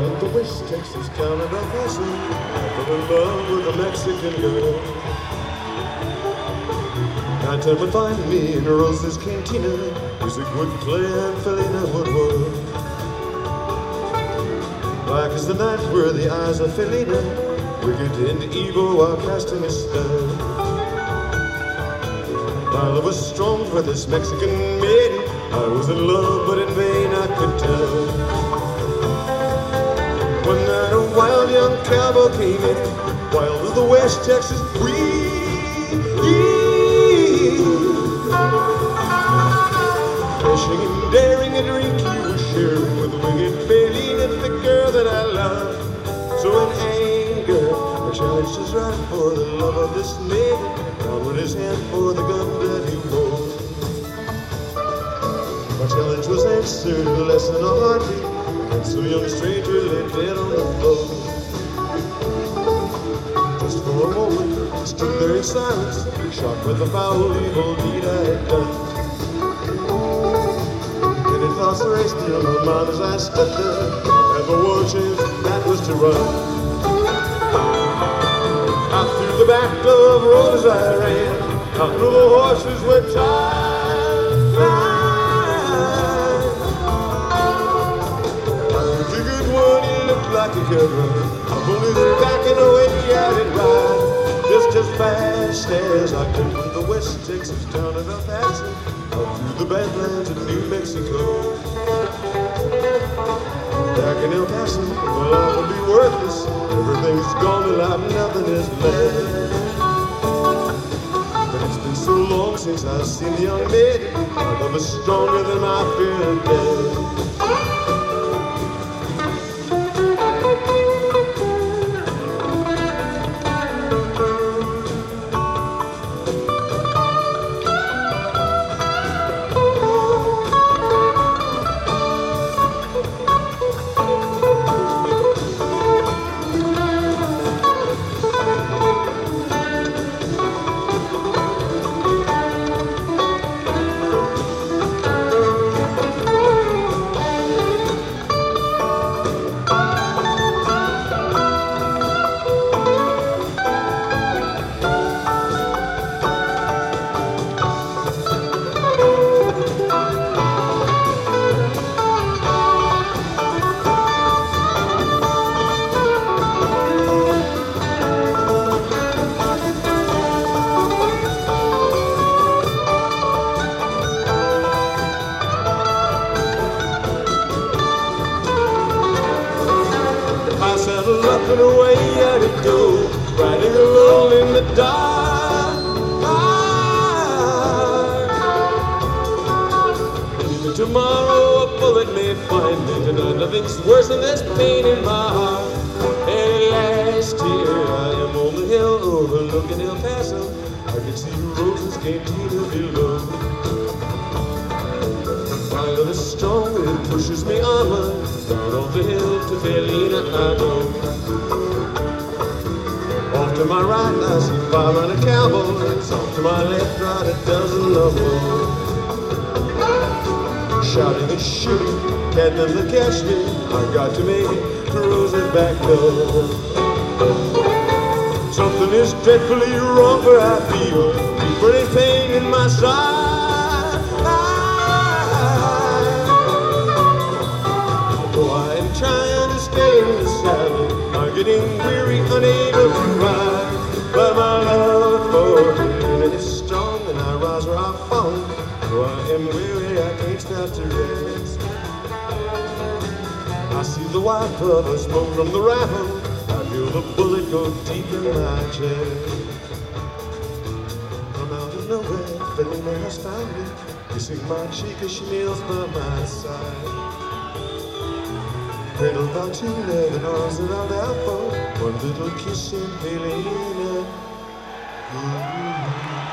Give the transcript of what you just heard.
in the West Texas town of El Paso, I fell in love with a Mexican girl. Night time would find me in Rosa's Cantina, music would play and Felina would whirl. Black as the night were the eyes of Felina, wicked and evil while casting a spell. My love was strong for this Mexican maiden, I was in love but in vain I could tell. One night a wild young cowboy came in, wild as the West Texas breeze. Dashing and daring a drink you were sharing with wicked Felina, the girl that I love. So in anger, I challenged his right for the love of this maiden, downward his hand for the gun that he wore. My challenge was answered, the lesson of heartbeat, and so young stranger lay dead on the floor. Just for a moment, I stood there in silence, shocked with the foul evil deed I had done. Many thoughts raced through my mind as I stood there, and the one chance that was to run. Out through the back of road as I ran, out through the horses were tied. I figured one, he looked like he could run. I pulled his back and away I did ride, just as fast as I could from the West Texas town of El Paso, up through the Badlands of New Mexico. Back in El Paso, well, life will be worthless. Everything's gone and life, nothing is left. But it's been so long since I've seen the young maiden, my love is stronger than my fear of death. Up and away I would go, riding alone in the dark. Even tomorrow a bullet may find me, tonight nothing's worse than this pain in my heart. And at last here I am on the hill overlooking El Paso, I can see Rosa's Cantina below. My love is strong, it pushes me onward, down off the hill to Felina I go. Off to my right I see 500 cowboys, off to my left ride a dozen lovers. Shouting and shooting, can't them to catch me, I've got to make it to Rosa's back door. Something is dreadfully wrong where I feel burning pain in my side. Trying to stay in the saddle, I'm getting weary, unable to ride. But my love for Felina is strong, and I rise or I fall. Though I am weary, I can't stop to rest. I see the white puff of smoke from the rifle, I feel the bullet go deep in my chest. From out of nowhere, Felina has found me, kissing my cheek as she kneels by my side. Cradled by two loving arms that I'll die for, one little kiss in Felina.